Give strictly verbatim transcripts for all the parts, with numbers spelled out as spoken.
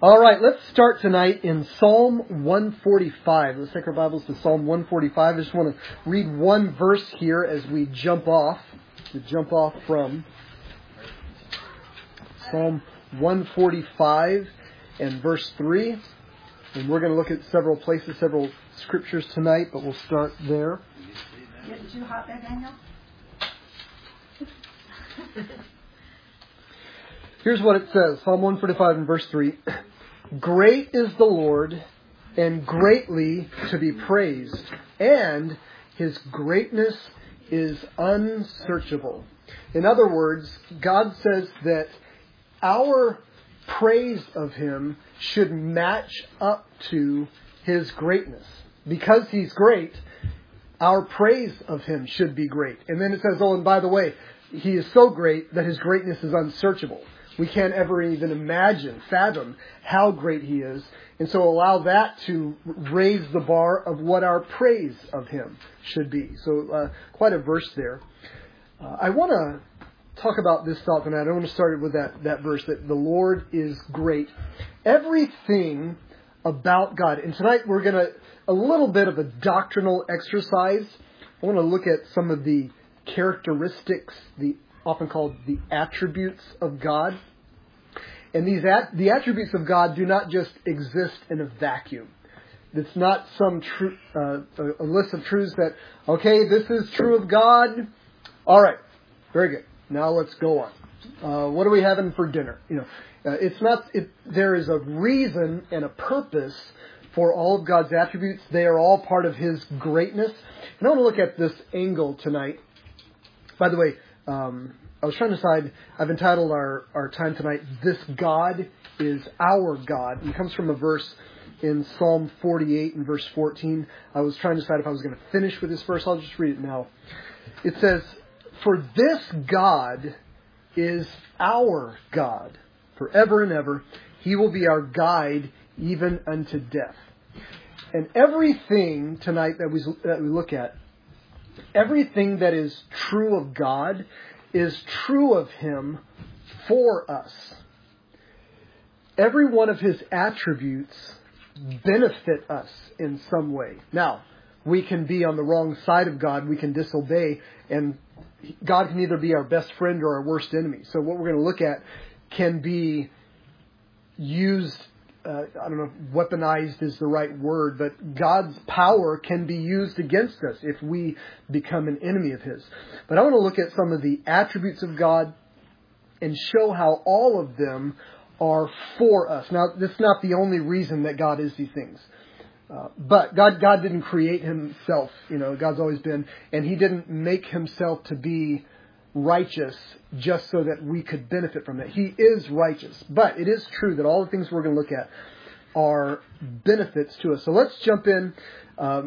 All right, let's start tonight in Psalm one forty-five. Let's take our Bibles to Psalm one forty-five. I just want to read one verse here as we jump off, to jump off from Psalm one forty-five and verse three. And we're going to look at several places, several scriptures tonight, but we'll start there. Getting too hot there, Daniel? Here's what it says, Psalm one forty-five and verse three. Great is the Lord, and greatly to be praised, and His greatness is unsearchable. In other words, God says that our praise of Him should match up to His greatness. Because He's great, our praise of Him should be great. And then it says, oh, and by the way, He is so great that His greatness is unsearchable. We can't ever even imagine, fathom how great He is. And so allow that to raise the bar of what our praise of Him should be. So uh, quite a verse there. Uh, I want to talk about this thought tonight. I want to start with that, that verse, that the Lord is great. Everything about God. And tonight we're going to, a little bit of a doctrinal exercise. I want to look at some of the characteristics, the often called the attributes of God. And these at, the attributes of God do not just exist in a vacuum. It's not some tru- uh, a list of truths that, okay, this is true of God. All right, very good. Now let's go on. Uh, what are we having for dinner? You know, uh, it's not. It, there is a reason and a purpose for all of God's attributes. They are all part of His greatness. And I want to look at this angle tonight. By the way, Um, I was trying to decide, I've entitled our, our time tonight, This God is Our God. It comes from a verse in Psalm forty-eight and verse fourteen. I was trying to decide if I was going to finish with this verse. I'll just read it now. It says, "For this God is our God forever and ever. He will be our guide even unto death." And everything tonight that we, that we look at, everything that is true of God is true of Him for us. Every one of His attributes benefit us in some way. Now, we can be on the wrong side of God. We can disobey, and God can either be our best friend or our worst enemy. So what we're going to look at can be used, Uh, I don't know if weaponized is the right word, but God's power can be used against us if we become an enemy of His. But I want to look at some of the attributes of God and show how all of them are for us. Now, this is not the only reason that God is these things. Uh, but God, God didn't create Himself. You know, God's always been, and He didn't make Himself to be righteous just so that we could benefit from it. He is righteous. But it is true that all the things we're going to look at are benefits to us. So let's jump in. Um,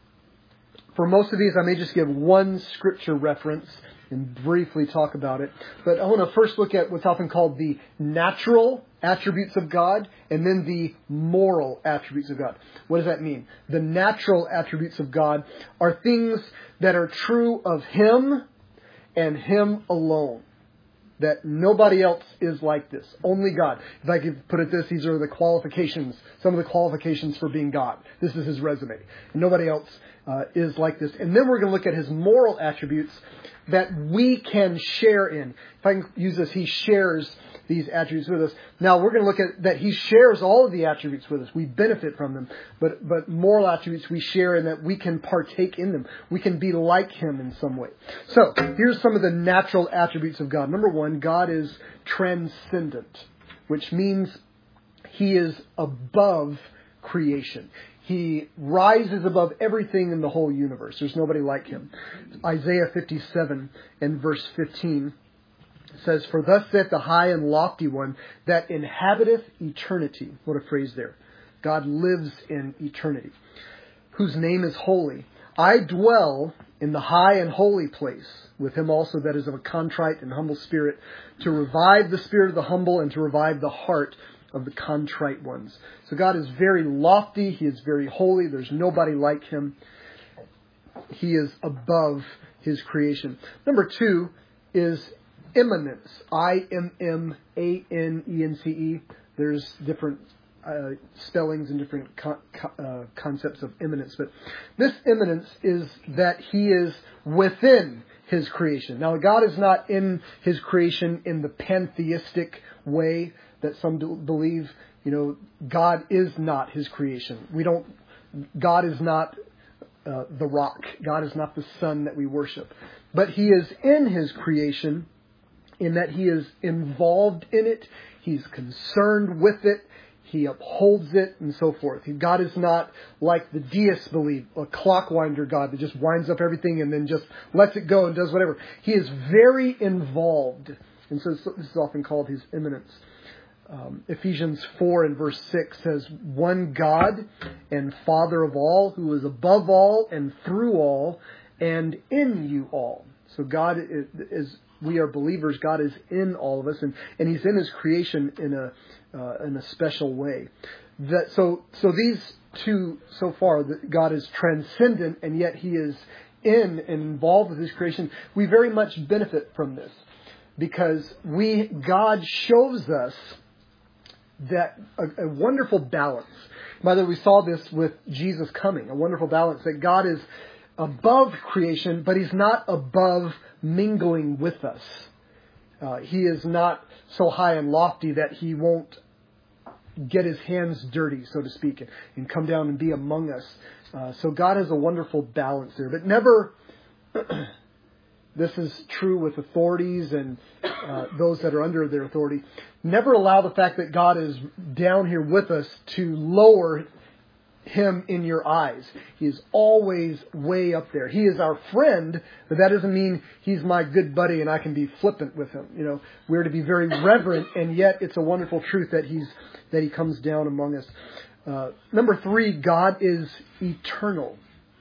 for most of these, I may just give one scripture reference and briefly talk about it. But I want to first look at what's often called the natural attributes of God and then the moral attributes of God. What does that mean? The natural attributes of God are things that are true of Him and Him alone. That nobody else is like this. Only God. If I could put it this, these are the qualifications, some of the qualifications for being God. This is His resume. And nobody else uh, is like this. And then we're going to look at His moral attributes that we can share in. If I can use this, He shares these attributes with us. Now we're going to look at that He shares all of the attributes with us. We benefit from them. But but moral attributes we share in that we can partake in them. We can be like Him in some way. So here's some of the natural attributes of God. Number one, God is transcendent, which means He is above creation. He rises above everything in the whole universe. There's nobody like Him. Isaiah fifty-seven and verse fifteen says, "For thus saith the high and lofty one that inhabiteth eternity." What a phrase there. God lives in eternity. "Whose name is holy. I dwell in the high and holy place, with him also that is of a contrite and humble spirit, to revive the spirit of the humble and to revive the heart of the contrite ones." So God is very lofty. He is very holy. There's nobody like Him. He is above His creation. Number two is immanence. I M M A N E N C E. There's different uh, spellings and different con- uh, concepts of immanence. But this immanence is that he is within his creation. Now, God is not in his creation in the pantheistic way that some do believe. You know, God is not his creation. We don't, God is not uh, the rock. God is not the sun that we worship. But he is in his creation in that he is involved in it. He's concerned with it. He upholds it and so forth. God is not like the deists believe, a clockwinder God that just winds up everything and then just lets it go and does whatever. He is very involved. And so this is often called his immanence. Um, Ephesians four and verse six says, one God and Father of all, who is above all and through all and in you all. So God is, is we are believers. God is in all of us, and, and he's in his creation in a uh, in a special way. That so so these two so far, that God is transcendent and yet he is in and involved with his creation. We very much benefit from this because we God shows us that a, a wonderful balance. By the way, we saw this with Jesus coming, a wonderful balance that God is above creation, but he's not above mingling with us. Uh, he is not so high and lofty that he won't get his hands dirty, so to speak, and, and come down and be among us. Uh, so God has a wonderful balance there, but never, this is true with authorities and uh, those that are under their authority, never allow the fact that God is down here with us to lower him in your eyes. He is always way up there. He is our friend, but that doesn't mean he's my good buddy and I can be flippant with him. You know, we're to be very reverent, and yet it's a wonderful truth that he's that he comes down among us. Uh, number three, God is eternal.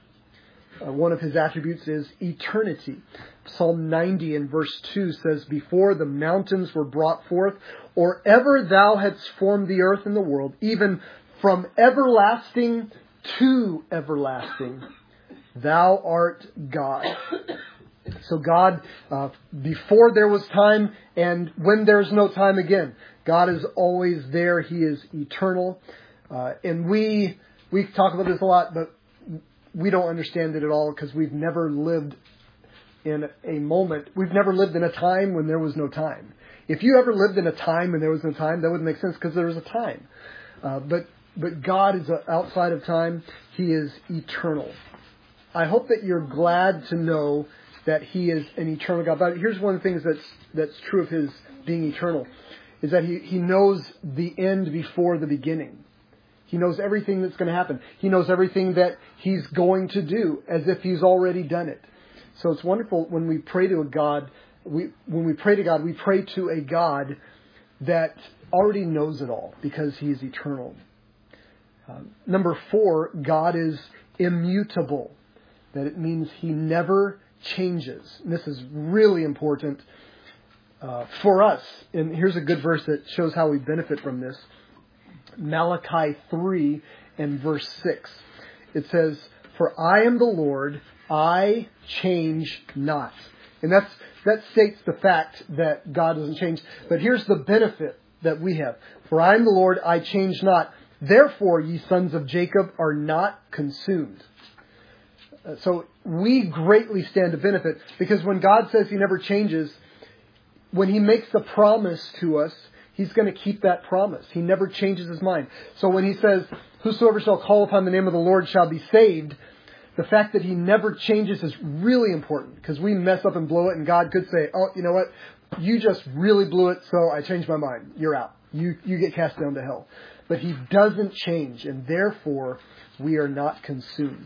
Uh, one of his attributes is eternity. Psalm ninety in verse two says, before the mountains were brought forth, or ever thou hadst formed the earth and the world, even from everlasting to everlasting, thou art God. So God, uh, before there was time and when there's no time again, God is always there. He is eternal. Uh, and we, we talk about this a lot, but we don't understand it at all because we've never lived in a moment. We've never lived in a time when there was no time. If you ever lived in a time when there was no time, that wouldn't make sense because there was a time. Uh, but But God is outside of time. He is eternal. I hope that you're glad to know that he is an eternal God. But here's one of the things that's that's true of his being eternal, is that he, he knows the end before the beginning. He knows everything that's going to happen. He knows everything that he's going to do as if he's already done it. So it's wonderful when we pray to a God, we when we pray to God, we pray to a God that already knows it all because he is eternal. Uh, number four, God is immutable. That it means he never changes. And this is really important uh, for us. And here's a good verse that shows how we benefit from this. Malachi three and verse six. It says, for I am the Lord, I change not. And that's that states the fact that God doesn't change. But here's the benefit that we have. For I am the Lord, I change not. Therefore, ye sons of Jacob are not consumed. Uh, so we greatly stand to benefit because when God says he never changes, when he makes a promise to us, he's going to keep that promise. He never changes his mind. So when he says, whosoever shall call upon the name of the Lord shall be saved, the fact that he never changes is really important because we mess up and blow it, and God could say, oh, you know what? You just really blew it, so I changed my mind. You're out. You, you get cast down to hell. But he doesn't change, and therefore we are not consumed.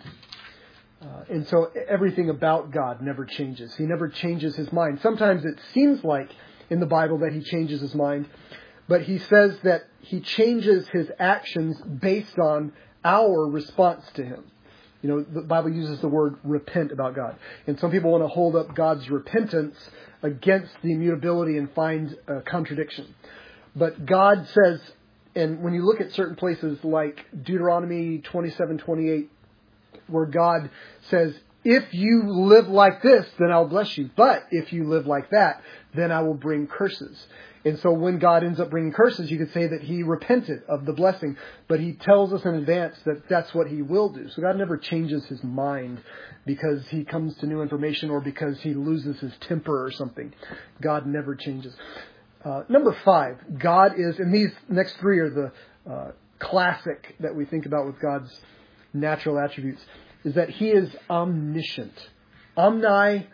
Uh, and so everything about God never changes. He never changes his mind. Sometimes it seems like in the Bible that he changes his mind, but he says that he changes his actions based on our response to him. You know, the Bible uses the word repent about God. And some people want to hold up God's repentance against the immutability and find a contradiction. But God says, and when you look at certain places like Deuteronomy twenty-seven twenty-eight, where God says, if you live like this, then I'll bless you. But if you live like that, then I will bring curses. And so when God ends up bringing curses, you could say that he repented of the blessing, but he tells us in advance that that's what he will do. So God never changes his mind because he comes to new information or because he loses his temper or something. God never changes. Uh, number five, God is, and these next three are the uh, classic that we think about with God's natural attributes, is that he is omniscient. Omniscience.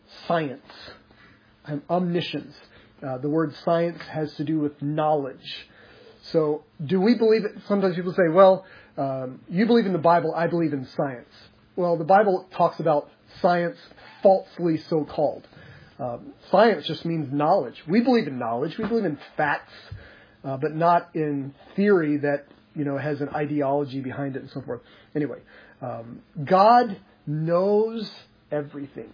Omniscience. Uh, the word science has to do with knowledge. So do we believe it? Sometimes people say, well, um, you believe in the Bible, I believe in science. Well, the Bible talks about science falsely so called. Um, science just means knowledge. We believe in knowledge. We believe in facts, uh, but not in theory that, you know, has an ideology behind it and so forth. Anyway, um, God knows everything.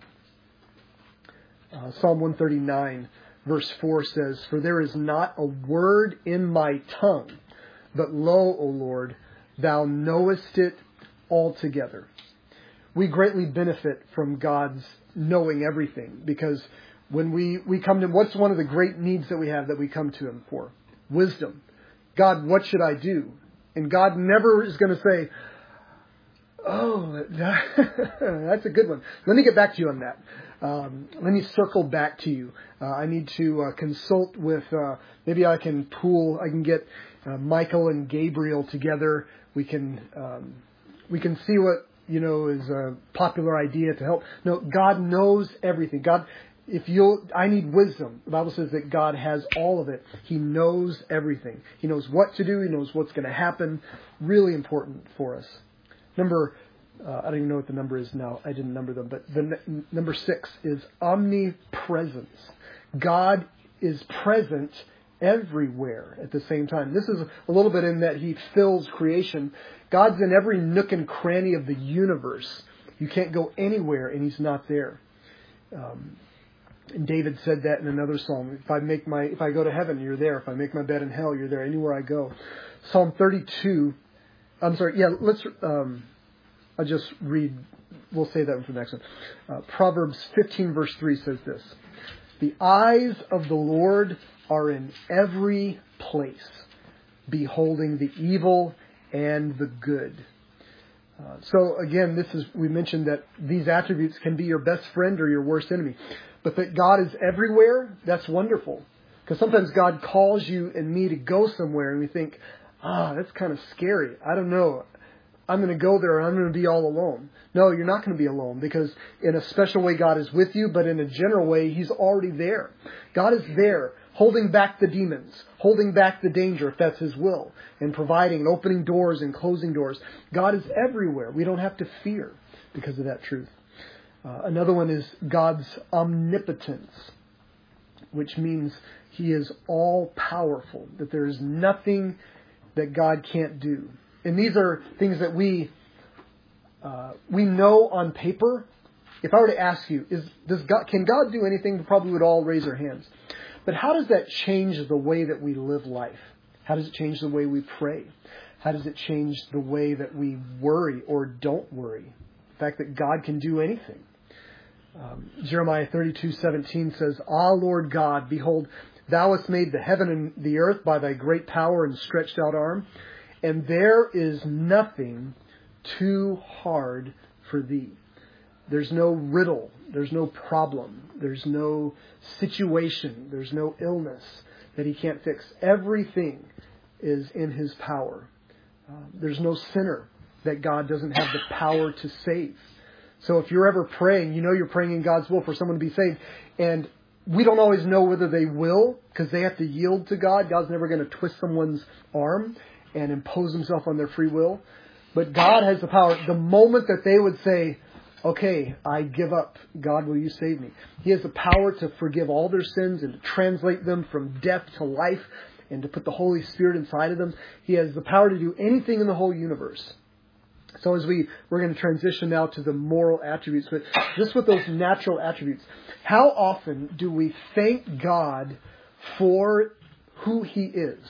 Uh, Psalm one thirty-nine verse four says, "For there is not a word in my tongue, but lo, O Lord, thou knowest it altogether." We greatly benefit from God's knowing everything, because when we, we come to him, what's one of the great needs that we have that we come to him for? Wisdom. God, what should I do? And God never is going to say, oh, that's a good one. Let me get back to you on that. Um, let me circle back to you. Uh, I need to uh, consult with, uh, maybe I can pool, I can get uh, Michael and Gabriel together. We can, um, we can see what, you know, is a popular idea to help. No, God knows everything. God, if you, I need wisdom. The Bible says that God has all of it. He knows everything. He knows what to do. He knows what's going to happen. Really important for us. Number, uh, I don't even know what the number is now. I didn't number them, but the n- number six is omnipresence. God is present everywhere at the same time. This is a little bit in that he fills creation. God's in every nook and cranny of the universe. You can't go anywhere and he's not there. Um, and David said that in another psalm. If I make my, if I go to heaven, you're there. If I make my bed in hell, you're there. Anywhere I go. Psalm thirty-two. I'm sorry. Yeah, let's. Um, I'll just read. We'll say that for the next one. Uh, Proverbs fifteen verse three says this: "The eyes of the Lord are in every place, beholding the evil and the good." Uh, so again, this is, we mentioned that these attributes can be your best friend or your worst enemy. But that God is everywhere, that's wonderful. Because sometimes God calls you and me to go somewhere and we think, ah, that's kind of scary. I don't know. I'm going to go there and I'm going to be all alone. No, you're not going to be alone, because in a special way God is with you, but in a general way He's already there. God is there, holding back the demons, holding back the danger if that's His will, and providing and opening doors and closing doors. God is everywhere. We don't have to fear because of that truth. Uh, another one is God's omnipotence, which means He is all powerful, that there is nothing that God can't do. And these are things that we uh, we know on paper. If I were to ask you, is does God can God do anything? We probably would all raise our hands. But how does that change the way that we live life? How does it change the way we pray? How does it change the way that we worry or don't worry? The fact that God can do anything. Um, Jeremiah thirty-two seventeen says, "Ah, Lord God, behold, Thou hast made the heaven and the earth by Thy great power and stretched out arm, and there is nothing too hard for Thee." There's no riddle. There's no problem. There's no situation. There's no illness that He can't fix. Everything is in His power. Uh, there's no sinner that God doesn't have the power to save. So if you're ever praying, you know you're praying in God's will for someone to be saved. And we don't always know whether they will, because they have to yield to God. God's never going to twist someone's arm and impose Himself on their free will. But God has the power. The moment that they would say, "Okay, I give up. God, will you save me?" He has the power to forgive all their sins and to translate them from death to life and to put the Holy Spirit inside of them. He has the power to do anything in the whole universe. So as we, we're going to transition now to the moral attributes, but just with those natural attributes, how often do we thank God for who He is?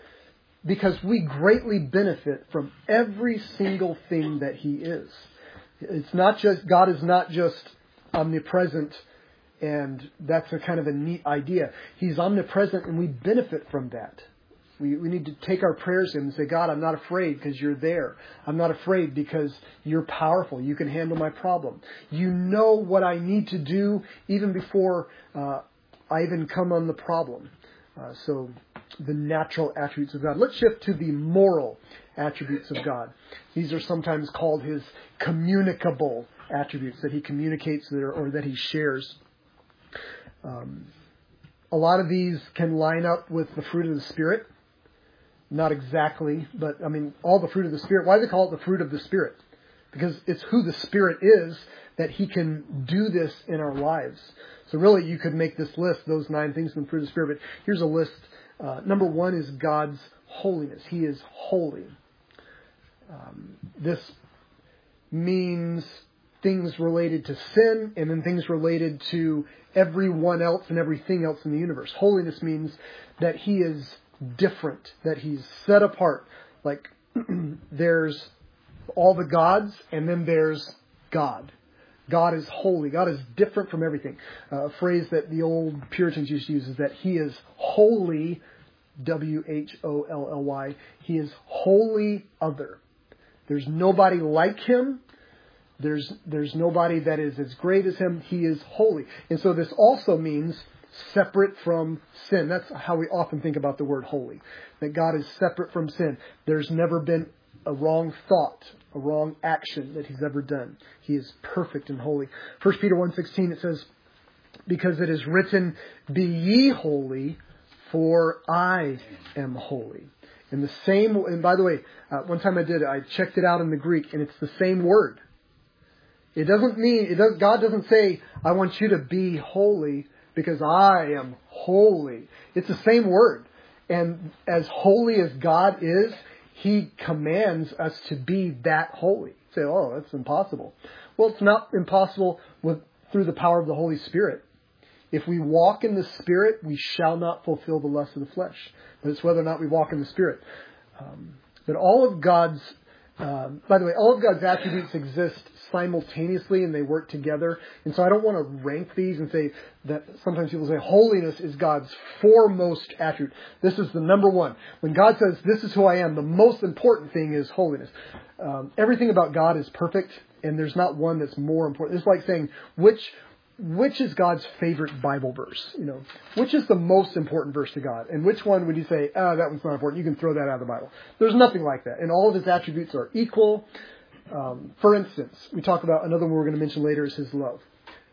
Because we greatly benefit from every single thing that He is. It's not just, God is not just omnipresent, and that's a kind of a neat idea. He's omnipresent, and we benefit from that. We, we need to take our prayers to Him and say, God, I'm not afraid because you're there. I'm not afraid because you're powerful. You can handle my problem. You know what I need to do even before uh, I even come on the problem. Uh, so the natural attributes of God. Let's shift to the moral attributes of God. These are sometimes called His communicable attributes, that He communicates there or that He shares. Um, a lot of these can line up with the fruit of the Spirit. Not exactly, but I mean, all the fruit of the Spirit. Why do they call it the fruit of the Spirit? Because it's who the Spirit is that He can do this in our lives. So really, you could make this list, those nine things in the fruit of the Spirit. But here's a list. Uh, number one is God's holiness. He is holy. Um, this means things related to sin and then things related to everyone else and everything else in the universe. Holiness means that He is different, that He's set apart. Like there's all the gods and then there's God. God is holy. God is different from everything. Uh, a phrase that the old Puritans used to use is that He is holy, W H O L L Y. He is wholly other. There's nobody like Him. There's there's nobody that is as great as Him. He is holy. And so this also means separate from sin. That's how we often think about the word holy. That God is separate from sin. There's never been a wrong thought, a wrong action that He's ever done. He is perfect and holy. First Peter one sixteen, it says, because it is written, be ye holy, for I am holy. And the same, and by the way, uh, one time I did, I checked it out in the Greek, and it's the same word. It doesn't mean, it does, God doesn't say, I want you to be holy because I am holy. It's the same word. And as holy as God is, He commands us to be that holy. You say, oh, that's impossible. Well, it's not impossible with through the power of the Holy Spirit. If we walk in the Spirit, we shall not fulfill the lust of the flesh. But it's whether or not we walk in the Spirit. Um, but all of God's, um, by the way, all of God's attributes exist simultaneously and they work together. And so I don't want to rank these and say that sometimes people say holiness is God's foremost attribute. This is the number one. When God says, this is who I am, the most important thing is holiness. Um, everything about God is perfect and there's not one that's more important. It's like saying, which Which is God's favorite Bible verse? You know, which is the most important verse to God? And which one would you say, oh, that one's not important. You can throw that out of the Bible. There's nothing like that. And all of His attributes are equal. Um, for instance, we talk about another one we're going to mention later is His love.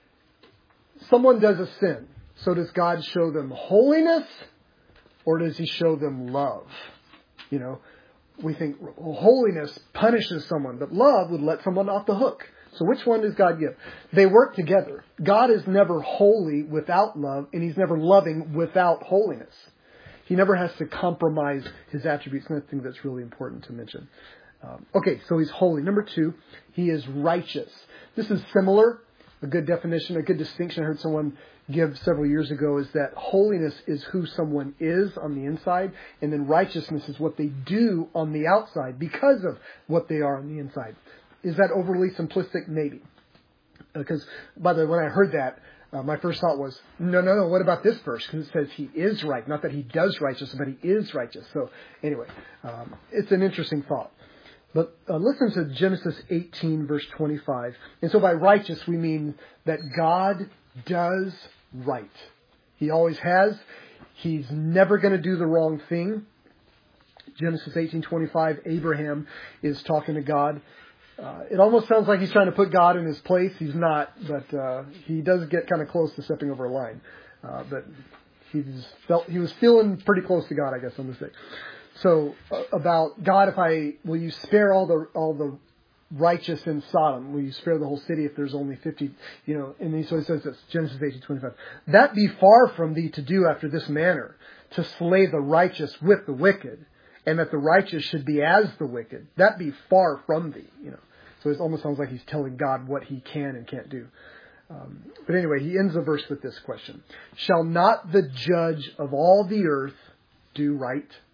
Someone does a sin. So does God show them holiness or does He show them love? You know, we think well, holiness punishes someone, but love would let someone off the hook. So which one does God give? They work together. God is never holy without love, and He's never loving without holiness. He never has to compromise His attributes. And I think that's really important to mention. Um, okay, so He's holy. Number two, He is righteous. This is similar. A good definition, a good distinction I heard someone give several years ago is that holiness is who someone is on the inside, and then righteousness is what they do on the outside because of what they are on the inside. Is that overly simplistic? Maybe. Because, by the way, when I heard that, uh, my first thought was, no, no, no, what about this verse? Because it says He is right. Not that He does righteous, but He is righteous. So, anyway, um, it's an interesting thought. But uh, listen to Genesis eighteen, verse twenty-five. And so by righteous, we mean that God does right. He always has. He's never going to do the wrong thing. Genesis eighteen twenty-five, Abraham is talking to God. Uh, it almost sounds like he's trying to put God in His place. He's not, but uh, he does get kind of close to stepping over a line. Uh, but he's felt he was feeling pretty close to God, I guess, on this day. So uh, about God, if I will you spare all the all the righteous in Sodom? Will you spare the whole city if there's only fifty? You know, and so he says this, Genesis eighteen twenty-five. That be far from thee to do after this manner, to slay the righteous with the wicked, and that the righteous should be as the wicked. That be far from thee. You know. So it almost sounds like he's telling God what He can and can't do. Um, but anyway, he ends the verse with this question. Shall not the judge of all the earth do right?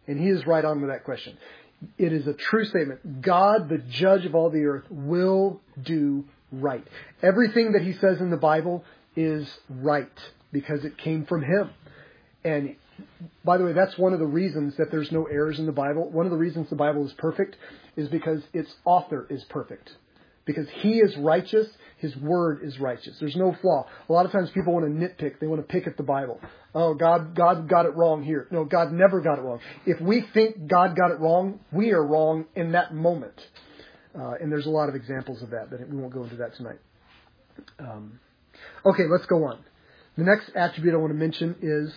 And he is right on with that question. It is a true statement. God, the judge of all the earth, will do right. Everything that he says in the Bible is right because it came from him. And by the way, that's one of the reasons that there's no errors in the Bible. One of the reasons the Bible is perfect is because its author is perfect. Because he is righteous, his word is righteous. There's no flaw. A lot of times people want to nitpick. They want to pick at the Bible. Oh, God, God got it wrong here. No, God never got it wrong. If we think God got it wrong, we are wrong in that moment. Uh, and there's a lot of examples of that, but we won't go into that tonight. Um, okay, let's go on. The next attribute I want to mention is,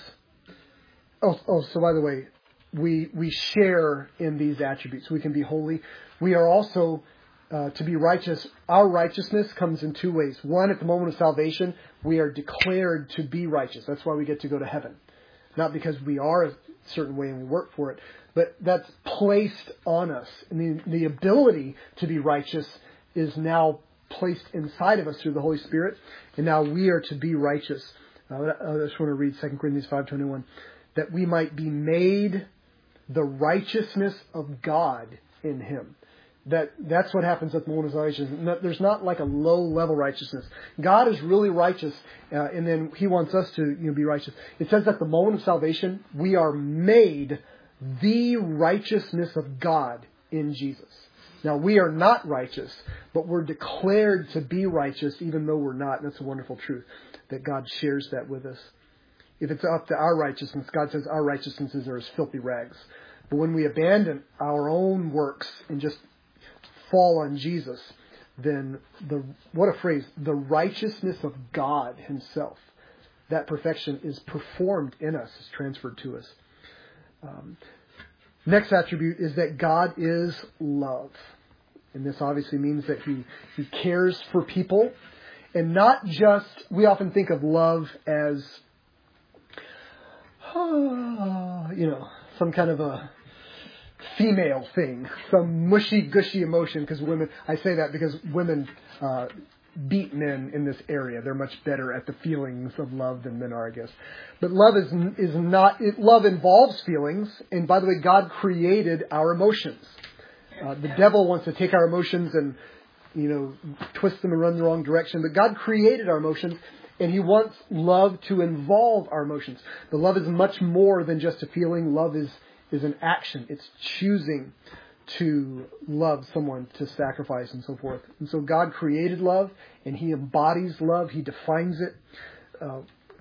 oh, oh, so by the way, we we share in these attributes. We can be holy. We are also uh, to be righteous. Our righteousness comes in two ways. One, at the moment of salvation, we are declared to be righteous. That's why we get to go to heaven. Not because we are a certain way and we work for it, but that's placed on us. And the, the ability to be righteous is now placed inside of us through the Holy Spirit. And now we are to be righteous. Uh, I just want to read Second Corinthians five twenty-one. That we might be made the righteousness of God in him. That that's what happens at the moment of salvation. There's not like a low-level righteousness. God is really righteous, uh, and then he wants us to you know, be righteous. It says at the moment of salvation, we are made the righteousness of God in Jesus. Now, we are not righteous, but we're declared to be righteous even though we're not. And that's a wonderful truth, that God shares that with us. If it's up to our righteousness, God says our righteousnesses are as filthy rags. But when we abandon our own works and just fall on Jesus, then the what a phrase, the righteousness of God himself, that perfection is performed in us, is transferred to us. Um, next attribute is that God is love. And this obviously means that he, he cares for people. And not just, we often think of love as, oh, you know, some kind of a female thing, some mushy gushy emotion, because women, I say that because women uh, beat men in this area. They're much better at the feelings of love than men are, I guess. But love is is not, it, love involves feelings. And by the way, God created our emotions. Uh, the devil wants to take our emotions and, you know, twist them and run the wrong direction. But God created our emotions, and he wants love to involve our emotions. But love is much more than just a feeling. Love is, is an action. It's choosing to love someone, to sacrifice, and so forth. And so God created love, and he embodies love. He defines it. Uh,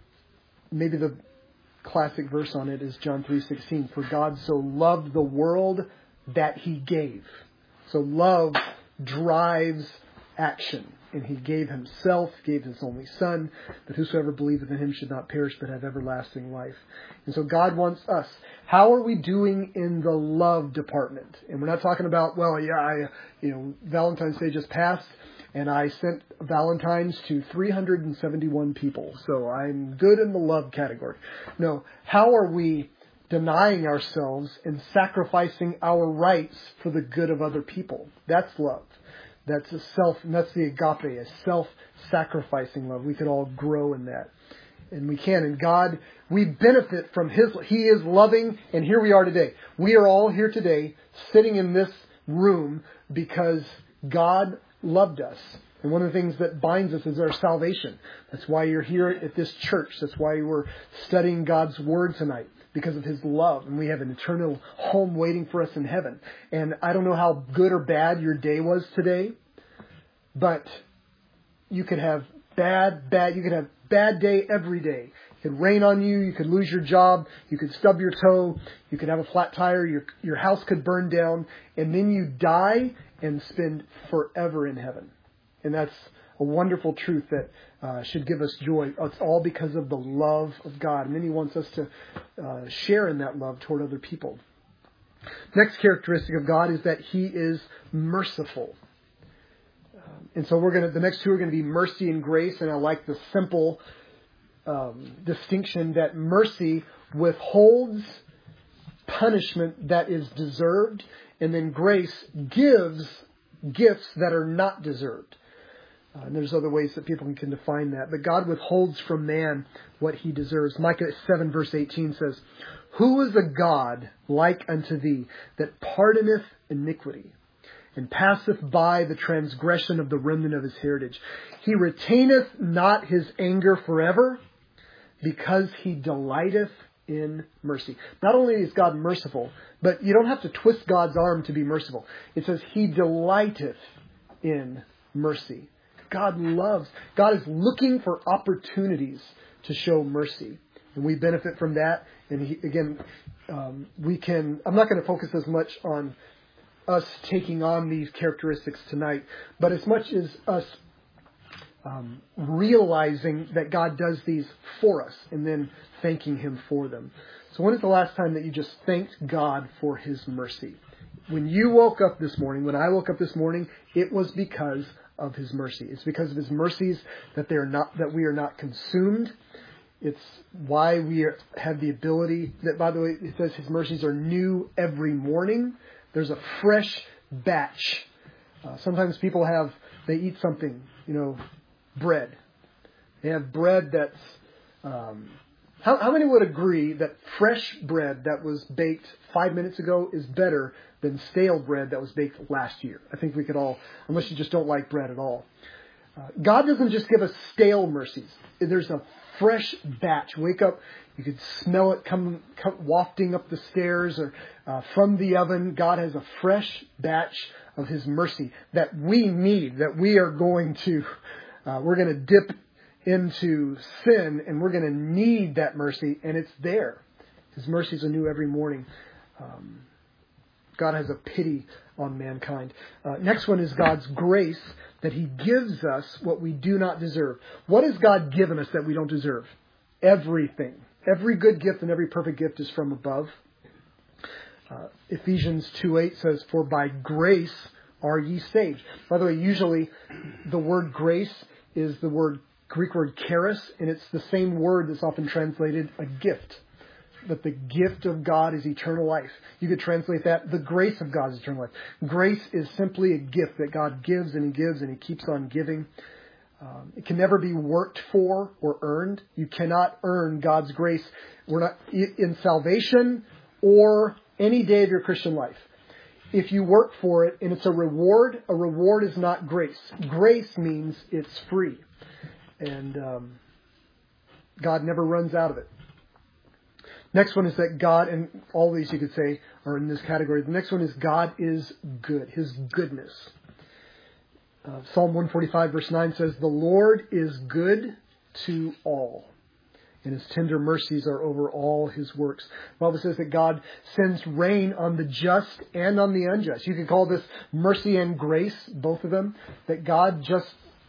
maybe the classic verse on it is John three sixteen. For God so loved the world that he gave. So love drives action. And he gave himself, gave his only son, that whosoever believeth in him should not perish but have everlasting life. And so God wants us. How are we doing in the love department? And we're not talking about, well, yeah, I, you know, Valentine's Day just passed, and I sent Valentines to three hundred seventy-one people. So I'm good in the love category. No, how are we denying ourselves and sacrificing our rights for the good of other people? That's love. That's a self, and that's the agape, a self-sacrificing love. We could all grow in that. And we can. And God, we benefit from his, he is loving, and here we are today. We are all here today, sitting in this room because God loved us. And one of the things that binds us is our salvation. That's why you're here at this church. That's why we're studying God's Word tonight, because of his love. And we have an eternal home waiting for us in heaven. And I don't know how good or bad your day was today, but you could have bad, bad, you could have bad day every day. It could rain on you. You could lose your job. You could stub your toe. You could have a flat tire. Your, your house could burn down. And then you die and spend forever in heaven. And that's a wonderful truth that uh, should give us joy. It's all because of the love of God. And then he wants us to uh, share in that love toward other people. Next characteristic of God is that he is merciful. Um, and so we're going to, the next two are going to be mercy and grace. And I like the simple um, distinction that mercy withholds punishment that is deserved. And then grace gives gifts that are not deserved. Uh, and there's other ways that people can define that. But God withholds from man what he deserves. Micah seven verse eighteen says, Who is a God like unto thee, that pardoneth iniquity, and passeth by the transgression of the remnant of his heritage? He retaineth not his anger forever, because he delighteth in mercy. Not only is God merciful, but you don't have to twist God's arm to be merciful. It says he delighteth in mercy. God loves, God is looking for opportunities to show mercy. And we benefit from that. And he, again, um, we can, I'm not going to focus as much on us taking on these characteristics tonight, but as much as us um, realizing that God does these for us and then thanking him for them. So when is the last time that you just thanked God for his mercy? When you woke up this morning, when I woke up this morning, it was because of his mercy. It's because of his mercies that they are not, that we are not consumed. It's why we are, have the ability that, by the way, it says his mercies are new every morning. There's a fresh batch. Uh, sometimes people have, they eat something, you know, bread. They have bread that's, um, how, how many would agree that fresh bread that was baked five minutes ago is better than stale bread that was baked last year? I think we could all, unless you just don't like bread at all. Uh, God doesn't just give us stale mercies. There's a fresh batch. Wake up, you could smell it come, come wafting up the stairs or uh, from the oven. God has a fresh batch of his mercy that we need, that we are going to, uh, we're going to dip into sin and we're going to need that mercy, and it's there. His mercies are new every morning. Um, God has a pity on mankind. Uh, next one is God's grace, that he gives us what we do not deserve. What has God given us that we don't deserve? Everything. Every good gift and every perfect gift is from above. Uh, Ephesians two eight says, for by grace are ye saved. By the way, usually the word grace is the word Greek word charis, and it's the same word that's often translated a gift. That the gift of God is eternal life. You could translate that, the grace of God is eternal life. Grace is simply a gift that God gives and he gives and he keeps on giving. Um, it can never be worked for or earned. You cannot earn God's grace. We're not in salvation or any day of your Christian life. If you work for it and it's a reward, a reward is not grace. Grace means it's free. And um, God never runs out of it. Next one is that God, and all these you could say are in this category. The next one is God is good, his goodness. Uh, Psalm one forty-five verse nine says, the Lord is good to all, and his tender mercies are over all his works. The Bible says that God sends rain on the just and on the unjust. You could call this mercy and grace, both of them, that God just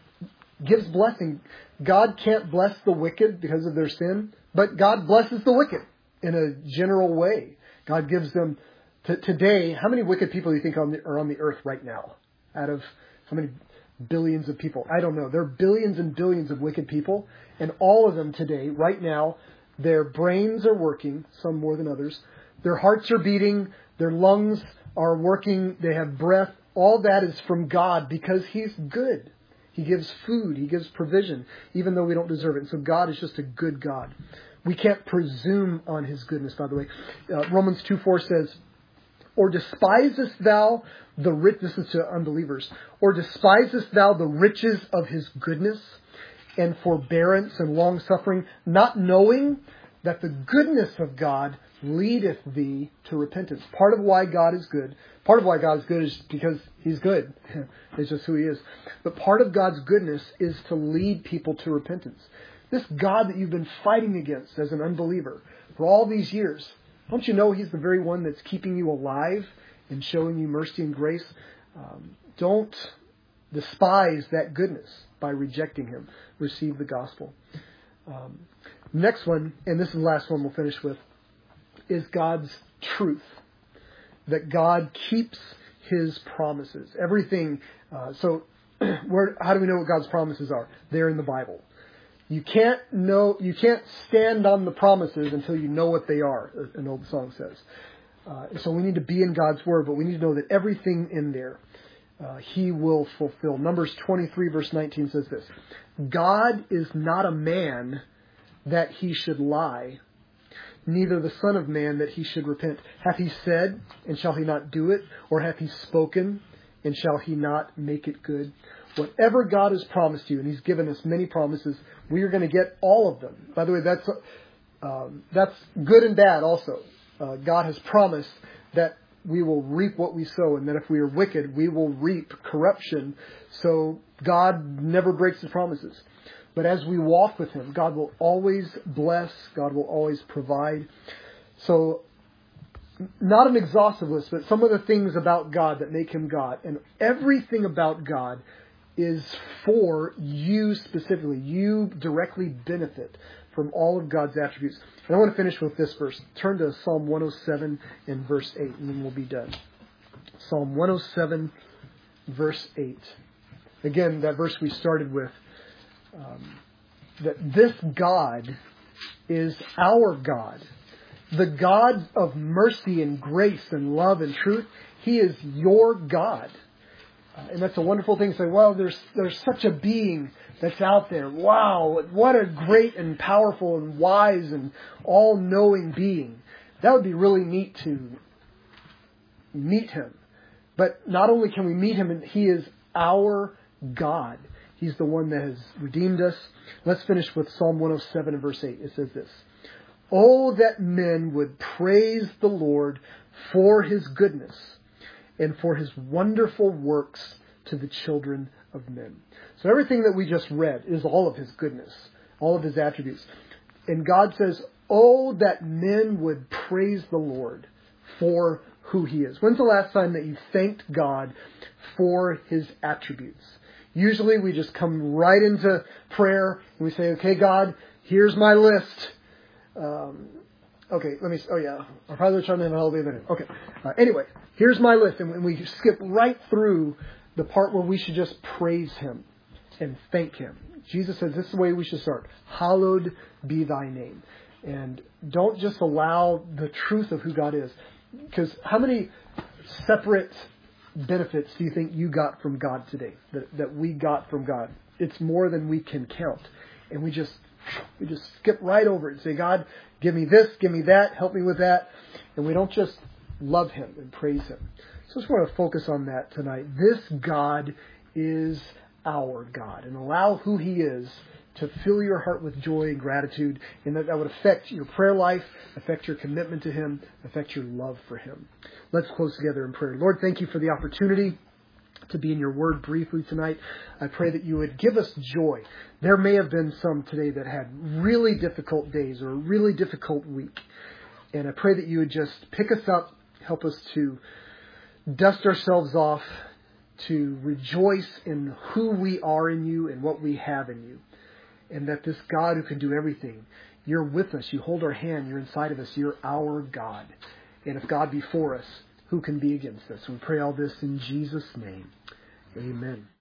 gives blessing. God can't bless the wicked because of their sin, but God blesses the wicked in a general way. God gives them, t- today, how many wicked people do you think on the, are on the earth right now? Out of how many billions of people? I don't know. There are billions and billions of wicked people, and all of them today, right now, their brains are working, some more than others. Their hearts are beating, their lungs are working, they have breath. All that is from God because he's good. He gives food, he gives provision, even though we don't deserve it. And so God is just a good God. We can't presume on his goodness, by the way. Uh, Romans two four says, or despisest thou the rich, this is to unbelievers, or despisest thou the riches of his goodness and forbearance and long suffering, not knowing that the goodness of God leadeth thee to repentance. Part of why God is good, part of why God is good is because he's good. It's just who he is. But part of God's goodness is to lead people to repentance. This God that you've been fighting against as an unbeliever for all these years, don't you know he's the very one that's keeping you alive and showing you mercy and grace? Um, don't despise that goodness by rejecting him. Receive the gospel. Um, next one, and this is the last one we'll finish with, is God's truth. That God keeps his promises. Everything. Uh, so where, how do we know what God's promises are? They're in the Bible. You can't know, you can't stand on the promises until you know what they are, an old song says. Uh, so we need to be in God's word, but we need to know that everything in there, uh, he will fulfill. Numbers twenty-three verse nineteen says this, God is not a man that he should lie, neither the Son of Man that he should repent. Hath he said, and shall he not do it? Or hath he spoken, and shall he not make it good? Whatever God has promised you, and he's given us many promises, we are going to get all of them. By the way, that's um, that's good and bad also. Uh, God has promised that we will reap what we sow, and that if we are wicked, we will reap corruption. So God never breaks his promises. But as we walk with him, God will always bless. God will always provide. So not an exhaustive list, but some of the things about God that make him God. And everything about God is for you specifically. You directly benefit from all of God's attributes. And I want to finish with this verse. Turn to Psalm one oh seven and verse eight, and then we'll be done. Psalm one oh seven, verse eight. Again, that verse we started with. Um, that this God is our God. The God of mercy and grace and love and truth. He is your God. Uh, and that's a wonderful thing to say, well, there's there's such a being that's out there. Wow, what a great and powerful and wise and all-knowing being. That would be really neat to meet him. But not only can we meet him, he is our God. He's the one that has redeemed us. Let's finish with Psalm one oh seven and verse eight. It says this. Oh, that men would praise the Lord for his goodness and for his wonderful works to the children of men. So everything that we just read is all of his goodness, all of his attributes. And God says, oh, that men would praise the Lord for who he is. When's the last time that you thanked God for his attributes? Usually we just come right into prayer and we say, okay, God, here's my list. Um, okay, let me, oh yeah, our Father, Son, and Holy Spirit. Okay, uh, anyway, here's my list. And we skip right through the part where we should just praise him and thank him. Jesus says this is the way we should start. Hallowed be thy name. And don't just allow the truth of who God is. Because how many separate benefits do you think you got from God today? That, that we got from God? It's more than we can count. And we just we just skip right over it and say, God, give me this, give me that, help me with that. And we don't just love him and praise him. So I just want to focus on that tonight. This God is our God. And allow who he is to fill your heart with joy and gratitude. And that, that would affect your prayer life, affect your commitment to him, affect your love for him. Let's close together in prayer. Lord, thank you for the opportunity to be in your word briefly tonight. I pray that you would give us joy. There may have been some today that had really difficult days or a really difficult week. And I pray that you would just pick us up, help us to dust ourselves off, to rejoice in who we are in you and what we have in you. And that this God who can do everything, you're with us, you hold our hand, you're inside of us, you're our God. And if God be for us, who can be against us? We pray all this in Jesus' name. Amen.